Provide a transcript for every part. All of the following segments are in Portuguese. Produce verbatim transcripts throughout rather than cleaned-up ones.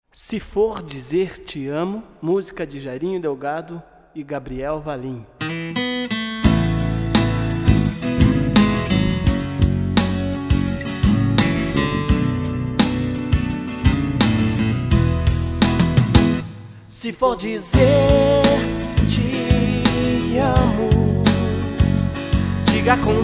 Se For Dizer Te Amo, música de Jairinho Delgado e Gabriel Valim. Se for dizer te amo, diga com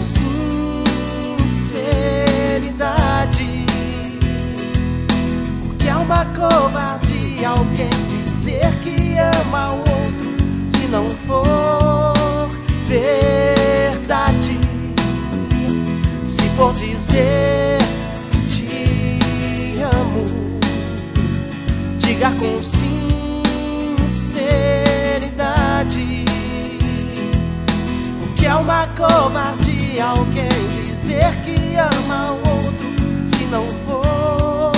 sinceridade, porque é uma covardia alguém dizer que ama o outro se não for verdade. Se for dizer te amo, diga com sinceridade, sinceridade, porque é uma covardia alguém dizer que ama o outro se não for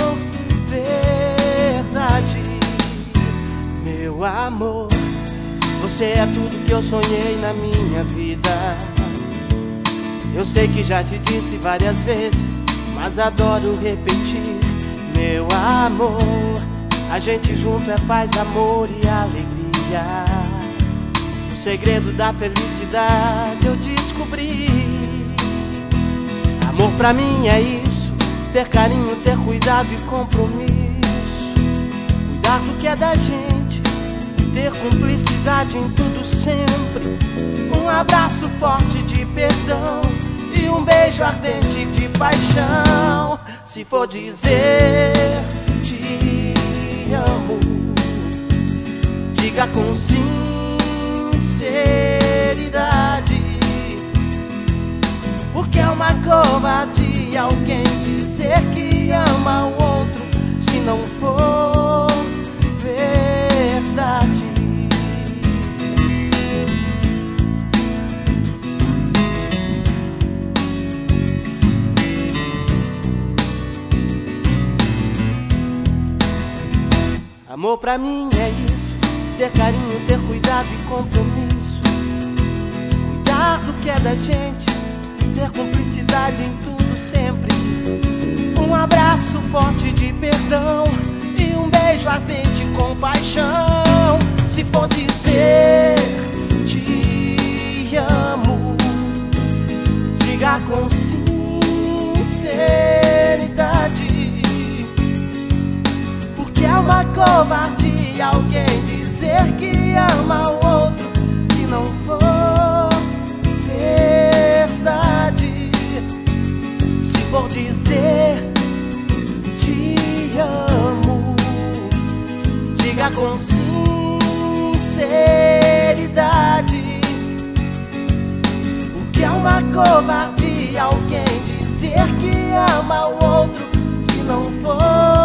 verdade. Meu amor, você é tudo que eu sonhei na minha vida. Eu sei que já te disse várias vezes, mas adoro repetir. Meu amor, a gente junto é paz, amor e alegria. O segredo da felicidade eu descobri. Amor pra mim é isso, ter carinho, ter cuidado e compromisso. Cuidar do que é da gente, ter cumplicidade em tudo sempre. Um abraço forte de perdão e um beijo ardente de paixão. Se for dizer te amo, diga com sinceridade, porque é uma covardia alguém dizer que ama o outro se não for verdade. Amor pra mim é isso, ter carinho, ter cuidado e compromisso. Cuidar do que é da gente, ter cumplicidade em tudo sempre. Um abraço forte de perdão e um beijo ardente com paixão. Se for dizer te amo, diga com sinceridade, porque é uma covardia alguém dizer que ama o outro se não for verdade. Se for dizer te amo, diga com sinceridade, porque é uma covardia alguém dizer que ama o outro se não for